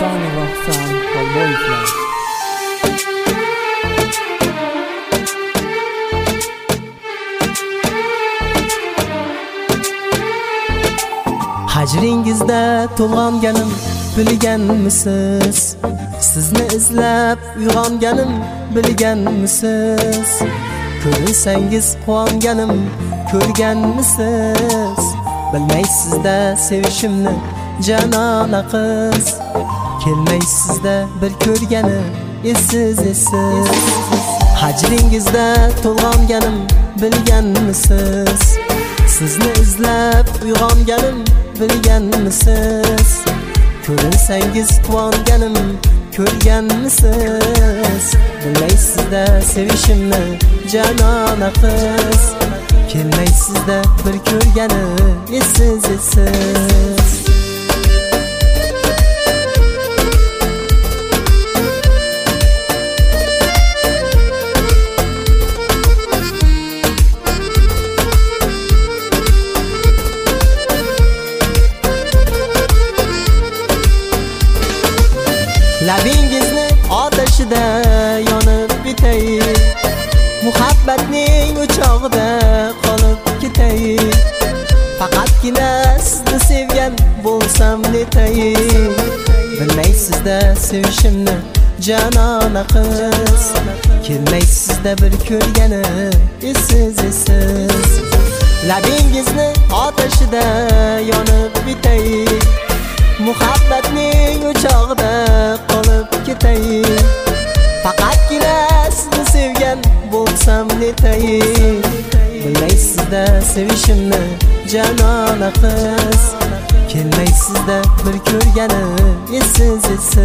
Hasan Rahsan Xolboyevlar. Hajringizda to'lg'anganim bilganmisiz? Sizni izlab uyg'onganim bilganmisiz? Ko'rsangiz quvonganim ko'rganmisiz? Bilmaysizda sevishimni janona qiz, kelmaysizda bir ko'rgani esiz. Hajringizda to'lg'anganim bilganmisiz? Sizni izlab uyg'onganim bilganmisiz? Ko'rsangiz quvonganim ko'rganmisiz? Bilmaysizda sevishimni janona qiz, kelmaysizda bir ko'rgani esiz. Labingizni otashida yonib bitay, muhabbatning o'chog'ida qolib ketay. Faqatgina sizni sevgan bo'lsam netay. Bilmaysizda sevishimni janona qiz, kelmaysizda bir ko'rgani esiz. Labingizni otashida yonib bitay, muhabbatning o'chog'ida qolib ketay. Faqatgina sizni sevgan bo'lsam netay. Bilmaysizda sevishimni janona qiz, kelmaysizda bir ko'rgani esiz.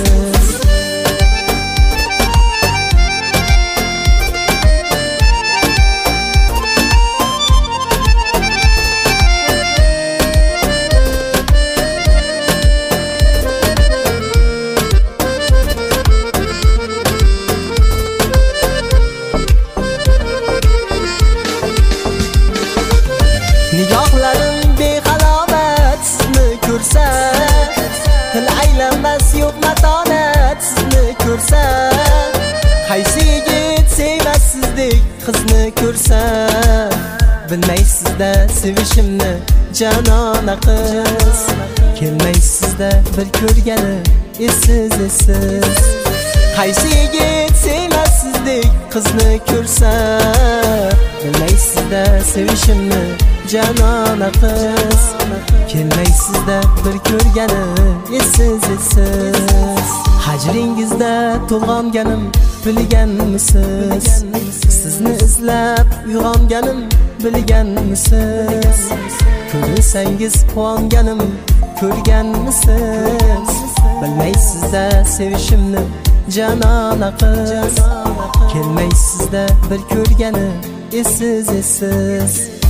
Nigohlarim behalobat sizni ko'rsa, til aylanmas yo'q matonat sizni ko'rsa. Qaysi yigit sevmas sizdek qizni ko'rsa? Bilmaysizda sevishimni janona qiz, kelmaysizda bir ko'rgani esiz. Qaysi yigit sevmas sizdek qizni ko'rsa? Bilmaysizda sevishimni janona qiz, kelmaysizda bir ko'rgani esiz. Hajringizda to'lg'anganim bilganmisiz? Sizni izlab uyg'onganim bilganmisiz? Ko'rsangiz quvonganim ko'rganmisiz? Bilmaysizda sevishimni janona qiz, kelmaysizda bir ko'rgani esiz.